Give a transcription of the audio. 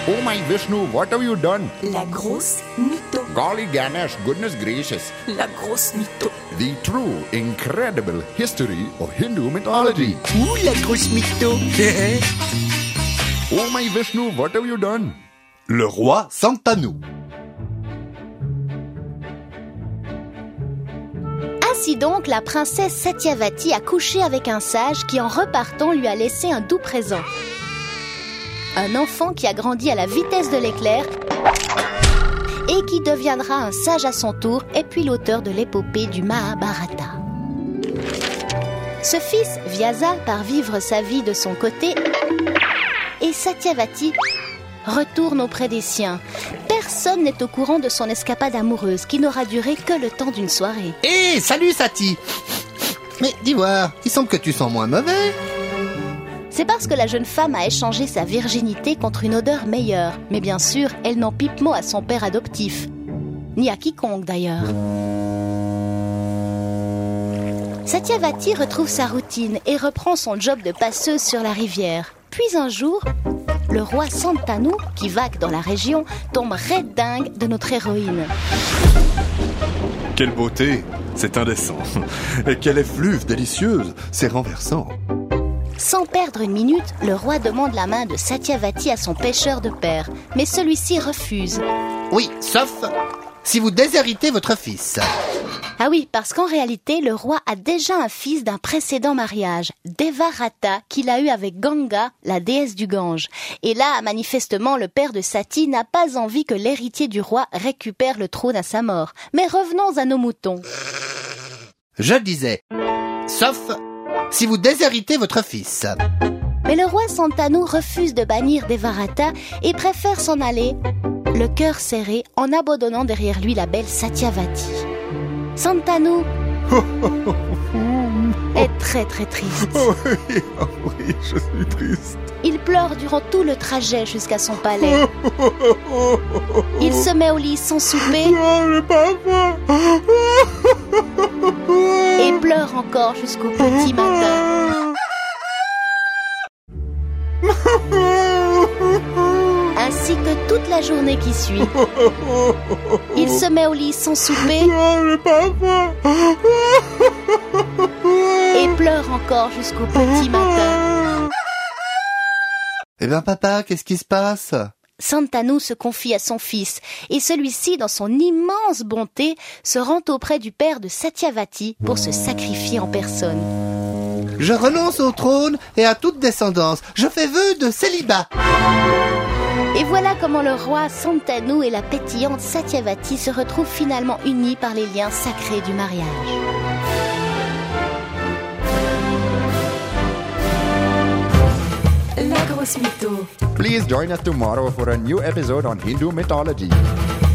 Oh my Vishnu, what have you done? La grosse mytho. Golly Ganesh, goodness gracious. La grosse mytho. The true, incredible history of Hindu mythology. Ouh, la grosse mytho. Oh my Vishnu, what have you done? Le roi Santanu. Ainsi donc, la princesse Satyavati a couché avec un sage qui, en repartant, lui a laissé un doux présent. Un enfant qui a grandi à la vitesse de l'éclair et qui deviendra un sage à son tour, et puis l'auteur de l'épopée du Mahabharata. Ce fils, Vyasa, part vivre sa vie de son côté, et Satyavati retourne auprès des siens. Personne n'est au courant de son escapade amoureuse, qui n'aura duré que le temps d'une soirée. Hé, salut Sati! Mais dis voir, il semble que tu sens moins mauvais. C'est parce que la jeune femme a échangé sa virginité contre une odeur meilleure. Mais bien sûr, elle n'en pipe mot à son père adoptif. Ni à quiconque d'ailleurs. Satyavati retrouve sa routine et reprend son job de passeuse sur la rivière. Puis un jour, le roi Santanu, qui vague dans la région, tombe raide dingue de notre héroïne. Quelle beauté, c'est indécent. Et quelle effluve délicieuse, c'est renversant. Sans perdre une minute, le roi demande la main de Satyavati à son pêcheur de père. Mais celui-ci refuse. Oui, sauf si vous déshéritez votre fils. Ah oui, parce qu'en réalité, le roi a déjà un fils d'un précédent mariage, Devarata, qu'il a eu avec Ganga, la déesse du Gange. Et là, manifestement, le père de Sati n'a pas envie que l'héritier du roi récupère le trône à sa mort. Mais revenons à nos moutons. Je disais, sauf si vous déshéritez votre fils. Mais le roi Santanu refuse de bannir Devarata et préfère s'en aller, le cœur serré, en abandonnant derrière lui la belle Satyavati. Santanu est très très triste. Oui, je suis triste. Il pleure durant tout le trajet jusqu'à son palais. Il se met au lit sans souper et pleure encore jusqu'au petit matin. Ainsi que toute la journée qui suit. Il se met au lit sans souper et pleure encore jusqu'au petit matin. Eh bien papa, qu'est-ce qui se passe? Santanu se confie à son fils et celui-ci, dans son immense bonté, se rend auprès du père de Satyavati pour se sacrifier en personne. Je renonce au trône et à toute descendance. Je fais vœu de célibat. Et voilà comment le roi Santanu et la pétillante Satyavati se retrouvent finalement unis par les liens sacrés du mariage. La grosse mytho. Please join us tomorrow for a new episode on Hindu mythology.